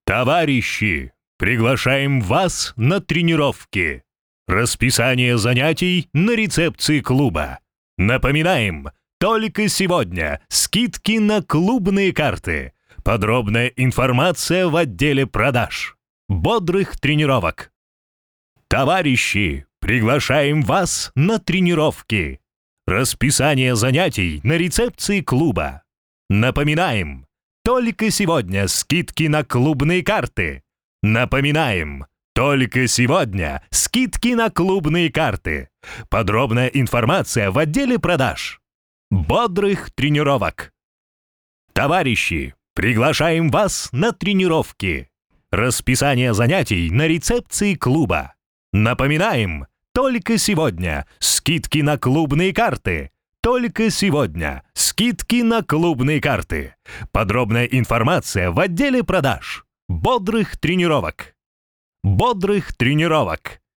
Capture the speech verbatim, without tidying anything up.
Товарищи, приглашаем вас на тренировки. Расписание занятий на рецепции клуба. Напоминаем, только сегодня скидки на клубные карты. Подробная информация в отделе продаж. Бодрых тренировок. Товарищи, приглашаем вас на тренировки. Расписание занятий на рецепции клуба. Напоминаем, только сегодня скидки на клубные карты. Напоминаем, только сегодня скидки на клубные карты. Подробная информация в отделе продаж. Бодрых тренировок. Товарищи, приглашаем вас на тренировки. Расписание занятий на рецепции клуба. Напоминаем, только сегодня скидки на клубные карты. Только сегодня скидки на клубные карты. Подробная информация в отделе продаж. Бодрых тренировок. Бодрых тренировок.